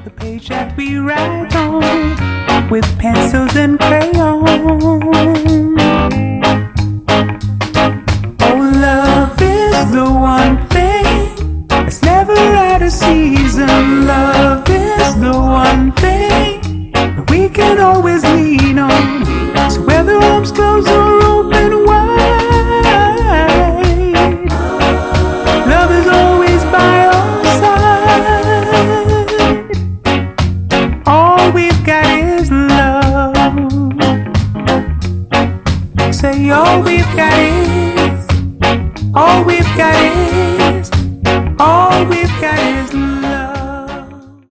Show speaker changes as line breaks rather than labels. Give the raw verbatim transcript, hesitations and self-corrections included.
the page that we write on with pencils and crayons. Oh, love is the one thing that's never out of season. Love is the one thing that we can always lean on. So whether arms closed or open wide, love is always by our side. All we've got is love. Say all we've got is